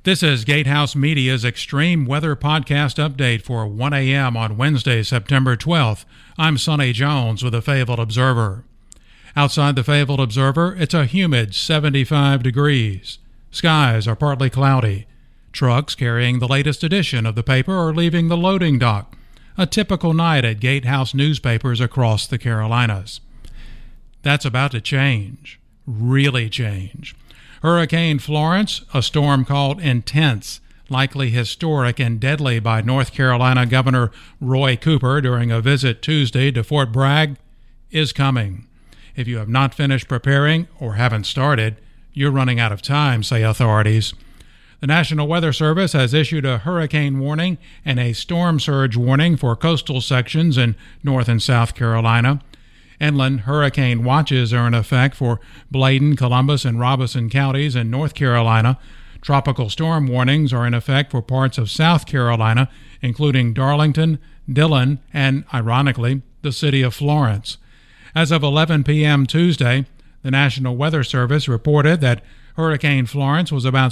This is Gatehouse Media's Extreme Weather Podcast Update for 1 a.m. on Wednesday, September 12th. I'm Sonny Jones with the Fayetteville Observer. Outside the Fayetteville Observer, it's a humid 75 degrees. Skies are partly cloudy. Trucks carrying the latest edition of the paper are leaving the loading dock. A typical night at Gatehouse newspapers across the Carolinas. That's about to change. Really change. Hurricane Florence, a storm called intense, likely historic and deadly by North Carolina Governor Roy Cooper during a visit Tuesday to Fort Bragg, is coming. If you have not finished preparing or haven't started, you're running out of time, say authorities. The National Weather Service has issued a hurricane warning and a storm surge warning for coastal sections in North and South Carolina. Inland hurricane watches are in effect for Bladen, Columbus, and Robeson counties in North Carolina. Tropical storm warnings are in effect for parts of South Carolina, including Darlington, Dillon, and, ironically, the city of Florence. As of 11 p.m. Tuesday, the National Weather Service reported that Hurricane Florence was about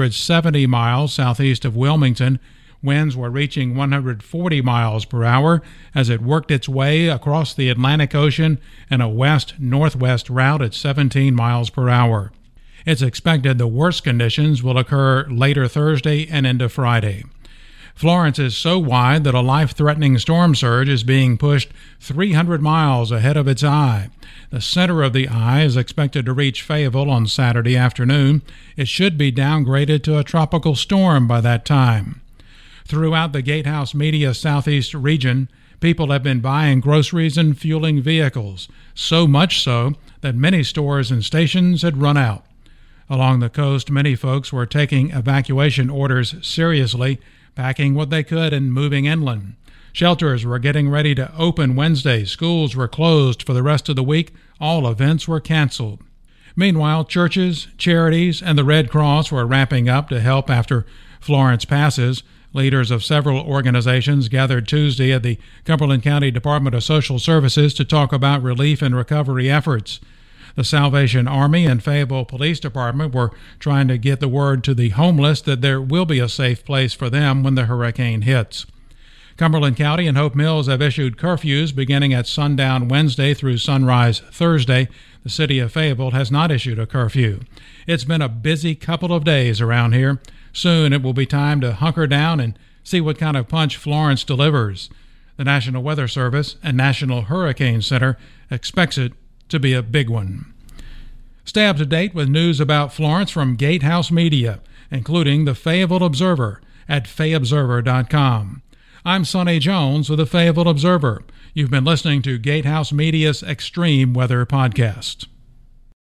670 miles southeast of Wilmington. Winds were reaching 140 miles per hour as it worked its way across the Atlantic Ocean in a west-northwest route at 17 miles per hour. It's expected the worst conditions will occur later Thursday and into Friday. Florence is so wide that a life-threatening storm surge is being pushed 300 miles ahead of its eye. The center of the eye is expected to reach Fayetteville on Saturday afternoon. It should be downgraded to a tropical storm by that time. Throughout the Gatehouse Media Southeast region, people have been buying groceries and fueling vehicles, so much so that many stores and stations had run out. Along the coast, many folks were taking evacuation orders seriously, packing what they could and moving inland. Shelters were getting ready to open Wednesday. Schools were closed for the rest of the week. All events were canceled. Meanwhile, churches, charities, and the Red Cross were ramping up to help after Florence passes. Leaders of several organizations gathered Tuesday at the Cumberland County Department of Social Services to talk about relief and recovery efforts. The Salvation Army and Fayetteville Police Department were trying to get the word to the homeless that there will be a safe place for them when the hurricane hits. Cumberland County and Hope Mills have issued curfews beginning at sundown Wednesday through sunrise Thursday. The city of Fayetteville has not issued a curfew. It's been a busy couple of days around here. Soon it will be time to hunker down and see what kind of punch Florence delivers. The National Weather Service and National Hurricane Center expects it to be a big one. Stay up to date with news about Florence from Gatehouse Media, including the Fayetteville Observer at fayobserver.com. I'm Sonny Jones with the Fayetteville Observer. You've been listening to Gatehouse Media's Extreme Weather Podcast.